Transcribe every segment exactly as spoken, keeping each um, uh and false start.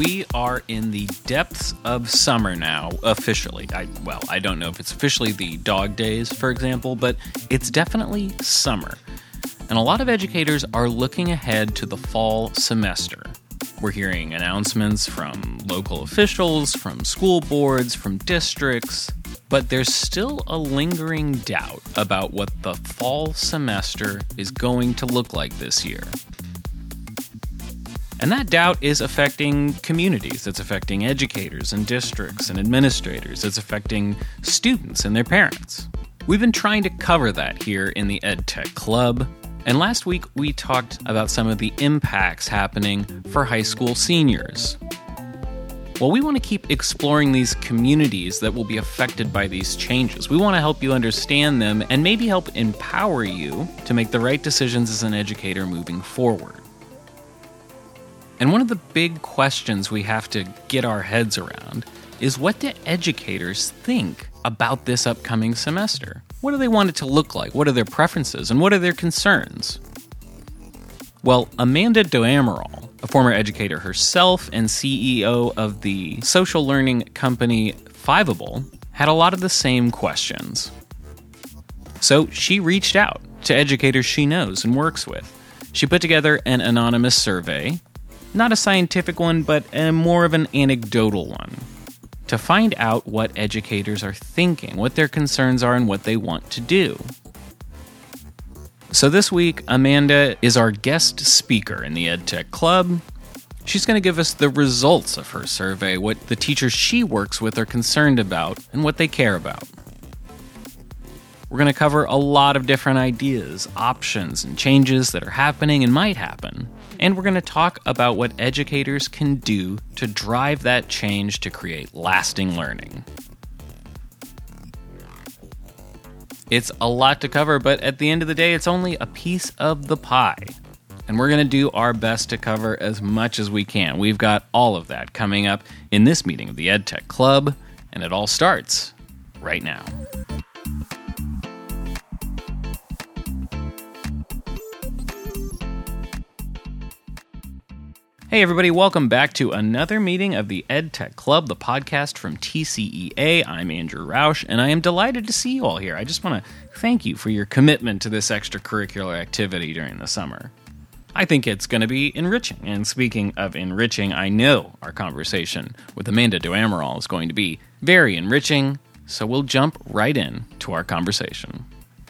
We are in the depths of summer now, officially. I, well, I don't know if it's officially the dog days, for example, but it's definitely summer. And a lot of educators are looking ahead to the fall semester. We're hearing announcements from local officials, from school boards, from districts, but there's still a lingering doubt about what the fall semester is going to look like this year. And that doubt is affecting communities. It's affecting educators and districts and administrators. It's affecting students and their parents. We've been trying to cover that here in the EdTech Club. And last week, we talked about some of the impacts happening for high school seniors. Well, we want to keep exploring these communities that will be affected by these changes. We want to help you understand them and maybe help empower you to make the right decisions as an educator moving forward. And one of the big questions we have to get our heads around is, what do educators think about this upcoming semester? What do they want it to look like? What are their preferences? And what are their concerns? Well, Amanda DeAmaral, a former educator herself and C E O of the social learning company Fiveable, had a lot of the same questions. So she reached out to educators she knows and works with. She put together an anonymous survey, not a scientific one, but a more of an anecdotal one, to find out what educators are thinking, what their concerns are, and what they want to do. So this week, Amanda is our guest speaker in the EdTech Club. She's going to give us the results of her survey, what the teachers she works with are concerned about, and what they care about. We're going to cover a lot of different ideas, options, and changes that are happening and might happen. And we're going to talk about what educators can do to drive that change to create lasting learning. It's a lot to cover, but at the end of the day, it's only a piece of the pie. And we're going to do our best to cover as much as we can. We've got all of that coming up in this meeting of the EdTech Club, and it all starts right now. Hey everybody, welcome back to another meeting of the EdTech Club, the podcast from T C E A. I'm Andrew Rausch, and I am delighted to see you all here. I just want to thank you for your commitment to this extracurricular activity during the summer. I think it's going to be enriching, and speaking of enriching, I know our conversation with Amanda DeAmaral is going to be very enriching, so we'll jump right in to our conversation.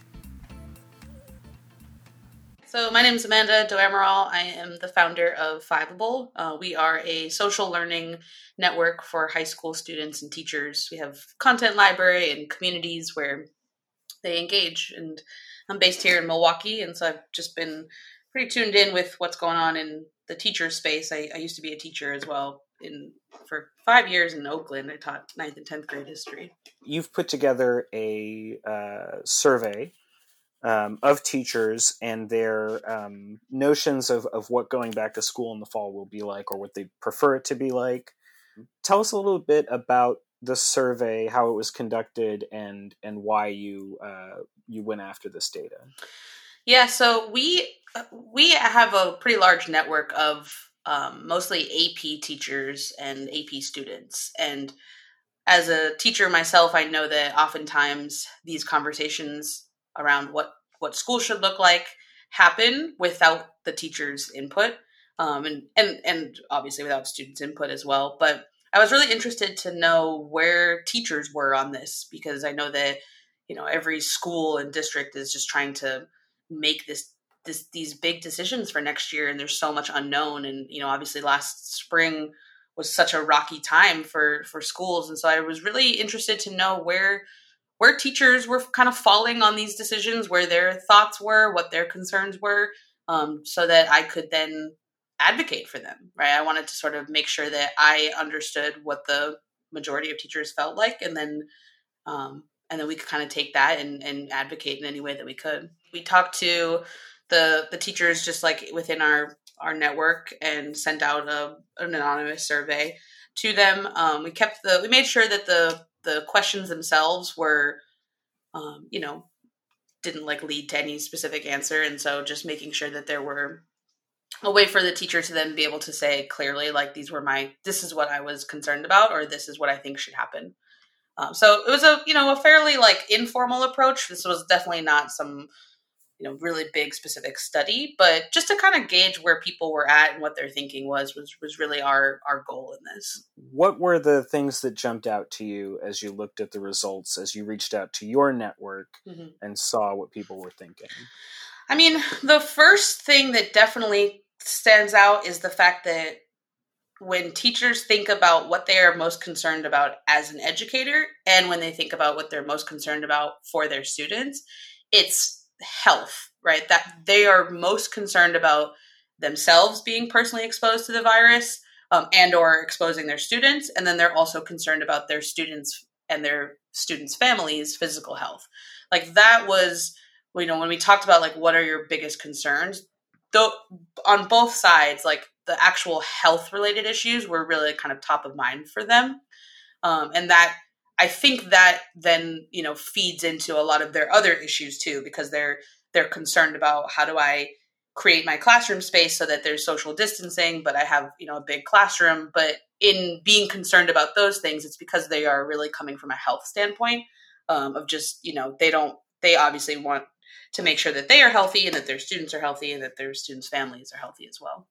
So my name is Amanda DeAmaral. I am the founder of Fiveable. Uh, we are a social learning network for high school students and teachers. We have content library and communities where they engage. And I'm based here in Milwaukee, and so I've just been pretty tuned in with what's going on in the teacher space. I, I used to be a teacher as well in for five years in Oakland. I taught ninth and tenth grade history. You've put together a uh, survey Um, of teachers and their um, notions of, of what going back to school in the fall will be like, or what they prefer it to be like. Tell us a little bit about the survey, how it was conducted, and and why you uh, you went after this data. Yeah, so we we have a pretty large network of um, mostly A P teachers and A P students, and as a teacher myself, I know that oftentimes these conversations around what, what school should look like happen without the teacher's input, um, and, and, and obviously without students' input as well. But I was really interested to know where teachers were on this, because I know that, you know, every school and district is just trying to make this, this these big decisions for next year, and there's so much unknown. And, you know, obviously last spring was such a rocky time for, for schools. And so I was really interested to know where where teachers were kind of falling on these decisions, where their thoughts were, what their concerns were, um, so that I could then advocate for them, right? I wanted to sort of make sure that I understood what the majority of teachers felt like, and then um, and then we could kind of take that and, and advocate in any way that we could. We talked to the the teachers just like within our, our network and sent out a, an anonymous survey to them. Um, we kept the we made sure that the the questions themselves were, um, you know, didn't like lead to any specific answer. And so just making sure that there were a way for the teacher to then be able to say clearly, like, these were my, this is what I was concerned about, or this is what I think should happen. Um, so it was a, you know, a fairly like informal approach. This was definitely not some, you know, really big specific study, but just to kind of gauge where people were at and what their thinking was, was, was really our, our goal in this. What were the things that jumped out to you as you looked at the results, as you reached out to your network mm-hmm. and saw what people were thinking? I mean, the first thing that definitely stands out is the fact that when teachers think about what they are most concerned about as an educator, and when they think about what they're most concerned about for their students, it's health, right? That they are most concerned about themselves being personally exposed to the virus um, and or exposing their students. And then they're also concerned about their students and their students' families' physical health. Like that was, you know, when we talked about like, what are your biggest concerns? Though on both sides, like the actual health related issues were really kind of top of mind for them. Um, and that, I think that then, you know, feeds into a lot of their other issues too, because they're, they're concerned about how do I create my classroom space so that there's social distancing, but I have, you know, a big classroom. But in being concerned about those things, it's because they are really coming from a health standpoint um, of just, you know, they don't, they obviously want to make sure that they are healthy and that their students are healthy and that their students' families are healthy as well.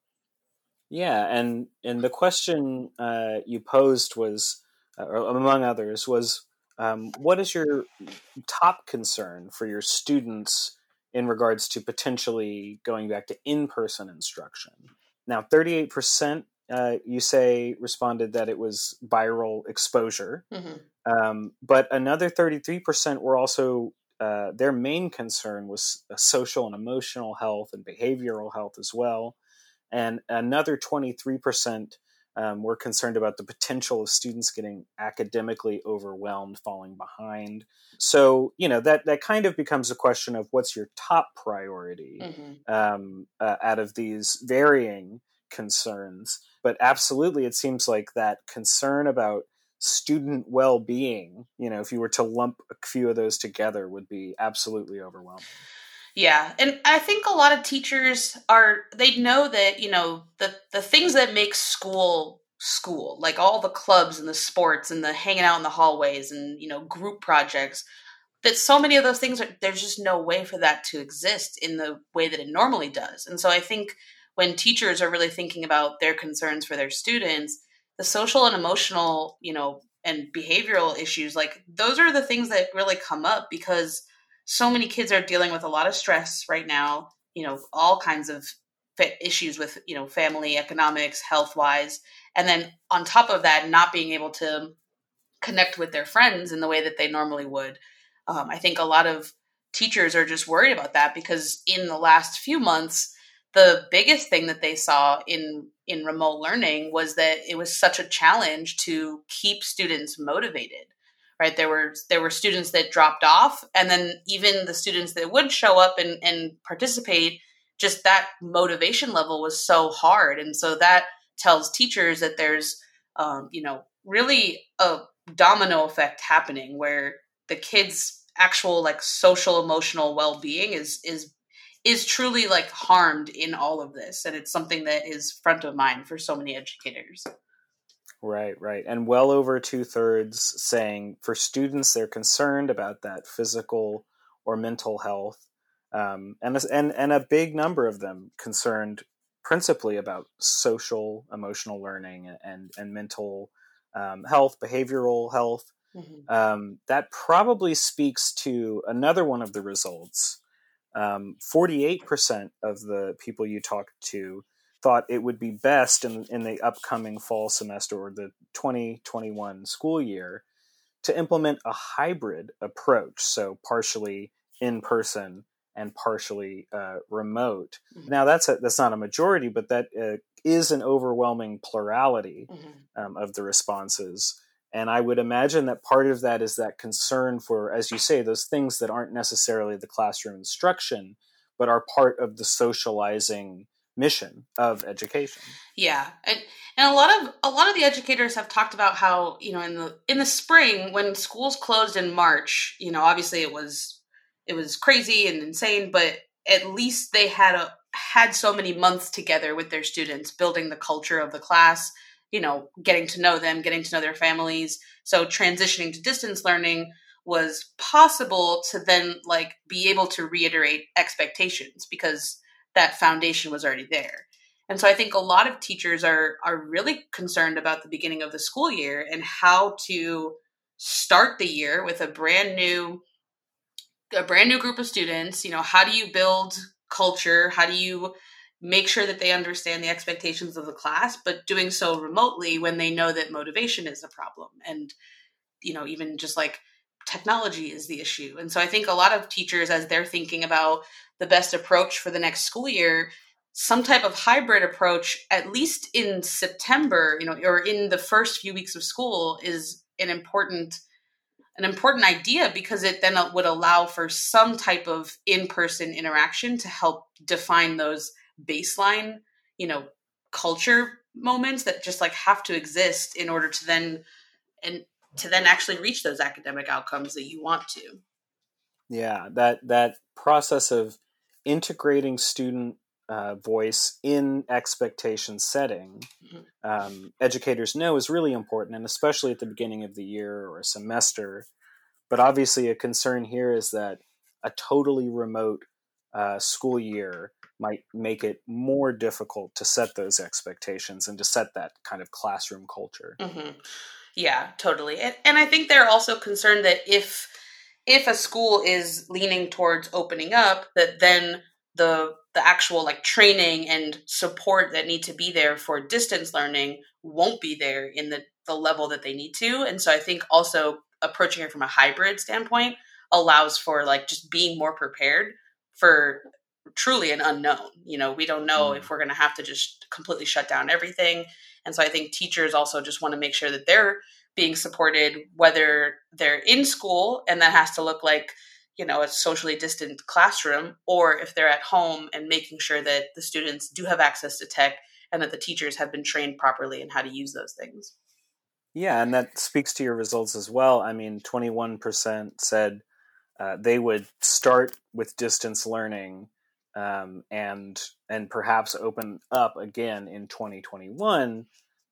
Yeah, and and the question uh, you posed was, uh, among others, was um, what is your top concern for your students in regards to potentially going back to in-person instruction? Now, thirty-eight percent uh, you say responded that it was viral exposure, mm-hmm. um, but another thirty-three percent were also Uh, their main concern was uh, social and emotional health and behavioral health as well. And another twenty-three percent um, were concerned about the potential of students getting academically overwhelmed, falling behind. So, you know, that, that kind of becomes a question of what's your top priority mm-hmm. um, uh, out of these varying concerns. But absolutely, it seems like that concern about student well-being, you know, if you were to lump a few of those together, would be absolutely overwhelming. Yeah. And I think a lot of teachers are, they know that, you know, the, the things that make school school, like all the clubs and the sports and the hanging out in the hallways and, you know, group projects, that so many of those things, are, there's just no way for that to exist in the way that it normally does. And so I think when teachers are really thinking about their concerns for their students, the social and emotional, you know, and behavioral issues, like those are the things that really come up because so many kids are dealing with a lot of stress right now, you know, all kinds of issues with, you know, family, economics, health wise. And then on top of that, not being able to connect with their friends in the way that they normally would. Um, I think a lot of teachers are just worried about that because in the last few months, the biggest thing that they saw in, in remote learning was that it was such a challenge to keep students motivated, right? There were, there were students that dropped off, and then even the students that would show up and, and participate, just that motivation level was so hard. And so that tells teachers that there's, um, you know, really a domino effect happening where the kids' actual like social emotional well-being is, is is truly like harmed in all of this. And it's something that is front of mind for so many educators. Right, right. And well over two thirds saying for students, they're concerned about that physical or mental health. Um, and, and, and a big number of them concerned principally about social, emotional learning and, and mental um, health, behavioral health. Mm-hmm. Um, that probably speaks to another one of the results. Um, forty-eight percent of the people you talked to thought it would be best in, in the upcoming fall semester or the twenty twenty-one school year to implement a hybrid approach, so partially in person and partially uh, remote. Mm-hmm. Now, that's a, that's not a majority, but that uh, is an overwhelming plurality mm-hmm. um, of the responses. And I would imagine that part of that is that concern for, as you say, those things that aren't necessarily the classroom instruction, but are part of the socializing mission of education. Yeah. And and a lot of a lot of the educators have talked about how, you know, in the in the spring when schools closed in March, you know, obviously it was it was crazy and insane, but at least they had a had so many months together with their students, building the culture of the class, you know, getting to know them, getting to know their families. So transitioning to distance learning was possible to then like be able to reiterate expectations because that foundation was already there. And so I think a lot of teachers are are really concerned about the beginning of the school year and how to start the year with a brand new a brand new group of students. You know, how do you build culture? How do you make sure that they understand the expectations of the class, but doing so remotely when they know that motivation is a problem and, you know, even just like technology is the issue. And so I think a lot of teachers, as they're thinking about the best approach for the next school year, some type of hybrid approach, at least in September, you know, or in the first few weeks of school, is an important an important idea because it then would allow for some type of in-person interaction to help define those baseline, you know, culture moments that just like have to exist in order to then and to then actually reach those academic outcomes that you want to. Yeah, that that process of integrating student uh, voice in expectation setting, mm-hmm. um, educators know is really important, and especially at the beginning of the year or a semester. But obviously a concern here is that a totally remote uh, school year might make it more difficult to set those expectations and to set that kind of classroom culture. Mm-hmm. Yeah, totally. And, and I think they're also concerned that if if a school is leaning towards opening up, that then the the actual like training and support that need to be there for distance learning won't be there in the, the level that they need to. And so I think also approaching it from a hybrid standpoint allows for like just being more prepared for truly an unknown. You know, we don't know mm. if we're going to have to just completely shut down everything. And so I think teachers also just want to make sure that they're being supported, whether they're in school and that has to look like, you know, a socially distant classroom, or if they're at home and making sure that the students do have access to tech and that the teachers have been trained properly in how to use those things. Yeah, and that speaks to your results as well. I mean, twenty-one percent said uh, they would start with distance learning um, and and perhaps open up again in twenty twenty-one.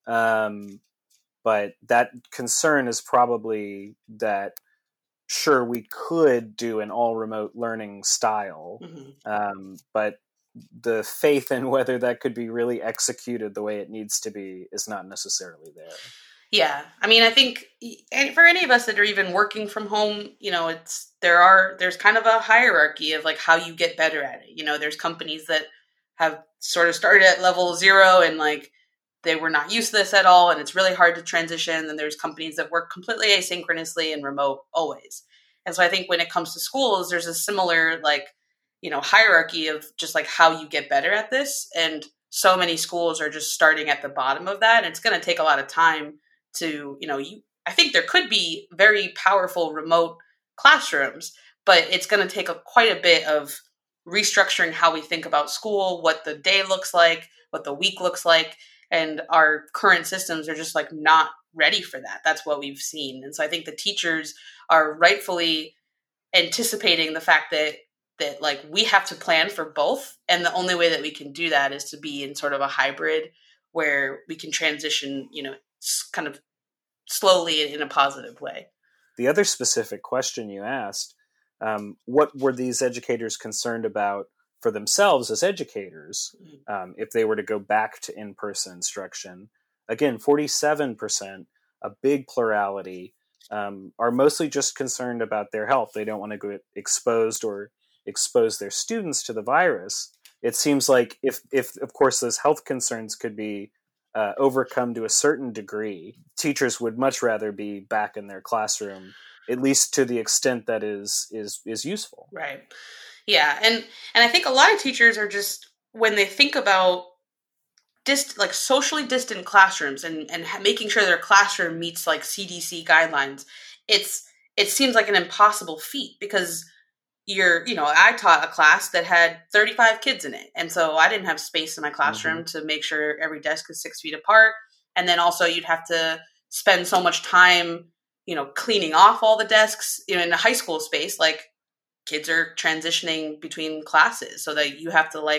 Um, but that concern is probably that, sure, we could do an all remote learning style, mm-hmm. um, but the faith in whether that could be really executed the way it needs to be is not necessarily there. Yeah. I mean, I think for any of us that are even working from home, you know, it's, there are, there's kind of a hierarchy of like how you get better at it. You know, there's companies that have sort of started at level zero and like they were not used to this at all, and it's really hard to transition. And there's companies that work completely asynchronously and remote always. And so I think when it comes to schools, there's a similar like, you know, hierarchy of just like how you get better at this. And so many schools are just starting at the bottom of that. And it's going to take a lot of time to, you know, you, I think there could be very powerful remote classrooms, but it's going to take a, quite a bit of restructuring how we think about school, what the day looks like, what the week looks like. And our current systems are just like not ready for that. That's what we've seen. And so I think the teachers are rightfully anticipating the fact that that like we have to plan for both. And the only way that we can do that is to be in sort of a hybrid where we can transition, you know, kind of slowly in a positive way. The other specific question you asked, um, what were these educators concerned about for themselves as educators um, if they were to go back to in-person instruction? Again, forty-seven percent, a big plurality, um, are mostly just concerned about their health. They don't want to get exposed or expose their students to the virus. It seems like if, if of course, those health concerns could be uh, overcome to a certain degree, teachers would much rather be back in their classroom, at least to the extent that is is is useful. Right. Yeah, and and I think a lot of teachers are just, when they think about dist like socially distant classrooms and and making sure their classroom meets like C D C guidelines, it's it seems like an impossible feat because you're, you know, I taught a class that had thirty-five kids in it. And so I didn't have space in my classroom mm-hmm. to make sure every desk is six feet apart. And then also you'd have to spend so much time, you know, cleaning off all the desks, you know, in a high school space, like kids are transitioning between classes so that you have to like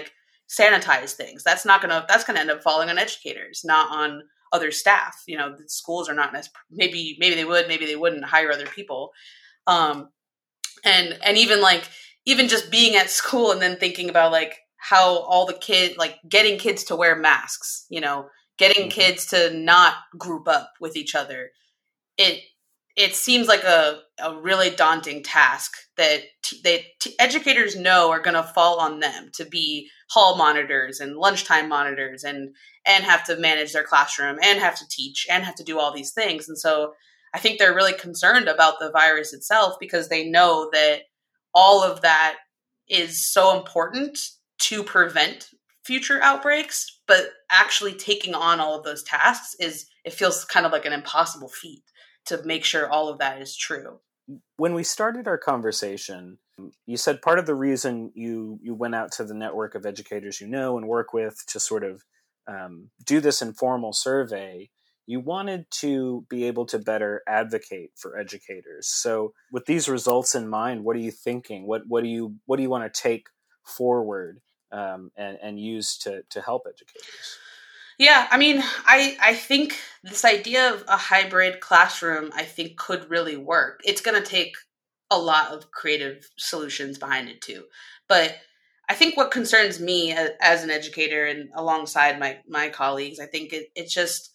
sanitize things. That's not going to, that's going to end up falling on educators, not on other staff. You know, the schools are not necessarily, maybe, maybe they would, maybe they wouldn't hire other people. Um, and, and even like, even just being at school and then thinking about like how all the kids, like getting kids to wear masks, you know, getting mm-hmm. kids to not group up with each other. It, it seems like a, a really daunting task that t- that t- educators know are going to fall on them to be hall monitors and lunchtime monitors and and have to manage their classroom and have to teach and have to do all these things. And so I think they're really concerned about the virus itself because they know that all of that is so important to prevent future outbreaks, but actually taking on all of those tasks is, it feels kind of like an impossible feat to make sure all of that is true. When we started our conversation, you said part of the reason you, you went out to the network of educators you know and work with to sort of um, do this informal survey, you wanted to be able to better advocate for educators. So with these results in mind, what are you thinking? What what do you what do you want to take forward um, and, and use to, to help educators? Yeah, I mean, I I think this idea of a hybrid classroom, I think, could really work. It's going to take a lot of creative solutions behind it too. But I think what concerns me as, as an educator and alongside my, my colleagues, I think it, it's just,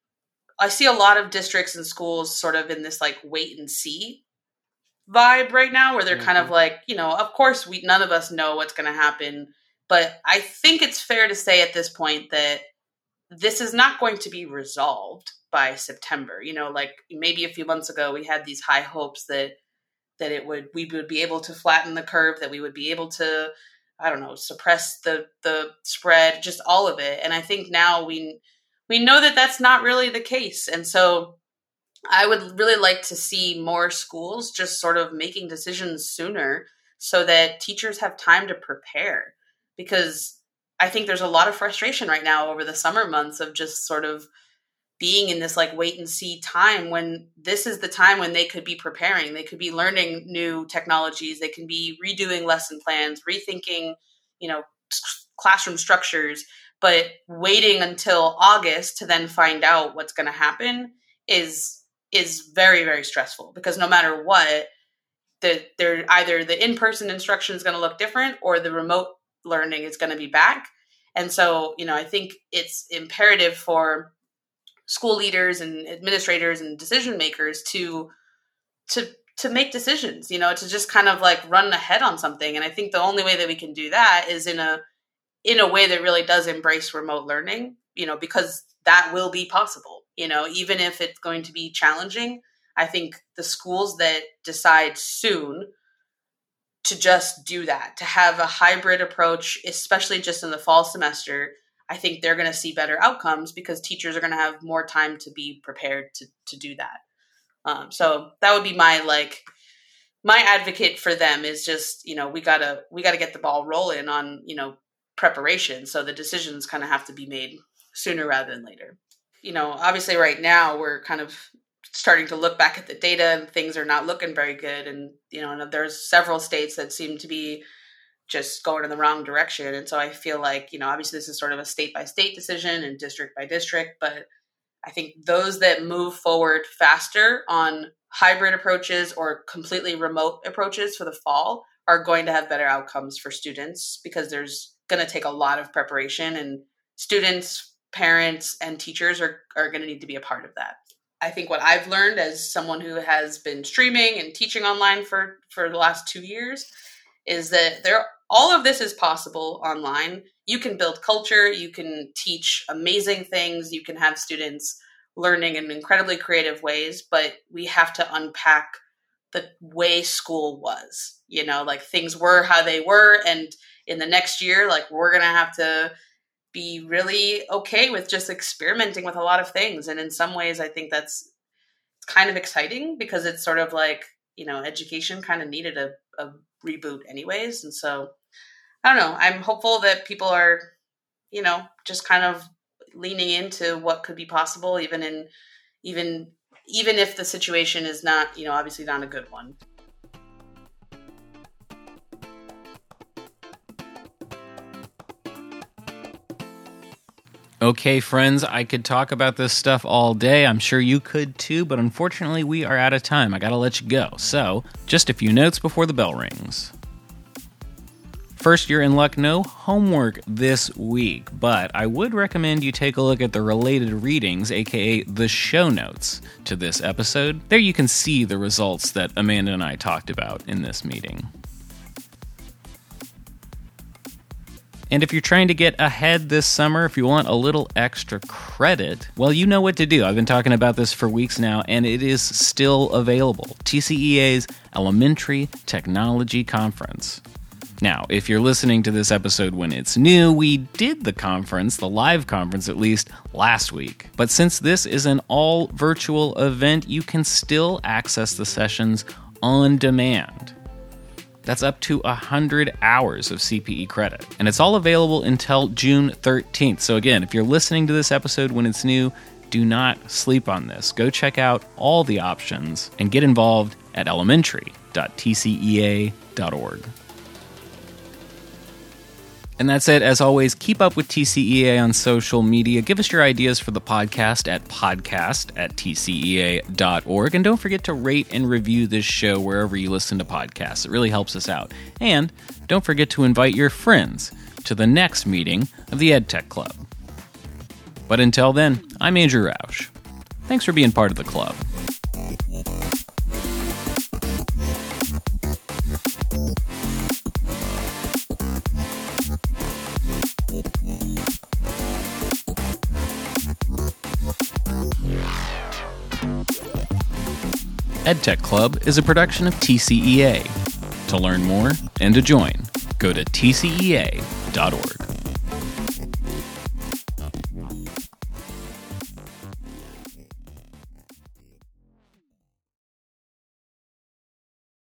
I see a lot of districts and schools sort of in this like wait and see vibe right now where they're mm-hmm. kind of like, you know, of course we none of us know what's going to happen. But I think it's fair to say at this point that this is not going to be resolved by September. You know, like maybe a few months ago, we had these high hopes that that it would we would be able to flatten the curve, that we would be able to, I don't know, suppress the the spread, just all of it. And I think now we we know that that's not really the case. And so I would really like to see more schools just sort of making decisions sooner so that teachers have time to prepare, because I think there's a lot of frustration right now over the summer months of just sort of being in this like wait and see time when this is the time when they could be preparing. They could be learning new technologies. They can be redoing lesson plans, rethinking, you know, classroom structures, but waiting until August to then find out what's going to happen is, is very, very stressful, because no matter what, the, they're either the in-person instruction is going to look different or the remote learning is going to be back. And so, you know, I think it's imperative for school leaders and administrators and decision makers to, to, to make decisions, you know, to just kind of like run ahead on something. And I think the only way that we can do that is in a, in a way that really does embrace remote learning, you know, because that will be possible, you know, even if it's going to be challenging. I think the schools that decide soon to just do that, to have a hybrid approach, especially just in the fall semester, I think they're going to see better outcomes because teachers are going to have more time to be prepared to, to do that. Um, so that would be my, like, my advocate for them is just, you know, we gotta, we gotta get the ball rolling on, you know, preparation. So the decisions kind of have to be made sooner rather than later. You know, obviously right now we're kind of starting to look back at the data and things are not looking very good. And, you know, and there's several states that seem to be just going in the wrong direction. And so I feel like, you know, obviously this is sort of a state by state decision and district by district, but I think those that move forward faster on hybrid approaches or completely remote approaches for the fall are going to have better outcomes for students, because there's going to take a lot of preparation, and students, parents, and teachers are, are going to need to be a part of that. I think what I've learned as someone who has been streaming and teaching online for, for the last two years is that there, all of this is possible online. You can build culture, you can teach amazing things, you can have students learning in incredibly creative ways, but we have to unpack the way school was, you know, like things were how they were. And in the next year, like we're going to have to be really okay with just experimenting with a lot of things. And in some ways, I think that's kind of exciting because it's sort of like, you know, education kind of needed a, a reboot anyways. And so I don't know, I'm hopeful that people are, you know, just kind of leaning into what could be possible, even in, even, even if the situation is not, you know, obviously not a good one. Okay, friends, I could talk about this stuff all day. I'm sure you could too, but unfortunately we are out of time. I gotta let you go. So, just a few notes before the bell rings. First, you're in luck, no homework this week, but I would recommend you take a look at the related readings, aka the show notes, to this episode. There you can see the results that Amanda and I talked about in this meeting. And if you're trying to get ahead this summer, if you want a little extra credit, well, you know what to do. I've been talking about this for weeks now, and it is still available. T C E A's Elementary Technology Conference. Now, if you're listening to this episode when it's new, we did the conference, the live conference at least, last week. But since this is an all-virtual event, you can still access the sessions on demand. That's up to one hundred hours of C P E credit. And it's all available until June thirteenth. So again, if you're listening to this episode when it's new, do not sleep on this. Go check out all the options and get involved at elementary dot t c e a dot org. And that's it. As always, keep up with T C E A on social media. Give us your ideas for the podcast at podcast at t c e a dot org. And don't forget to rate and review this show wherever you listen to podcasts. It really helps us out. And don't forget to invite your friends to the next meeting of the EdTech Club. But until then, I'm Andrew Roush. Thanks for being part of the club. EdTech Club is a production of T C E A. To learn more and to join, go to t c e a dot org.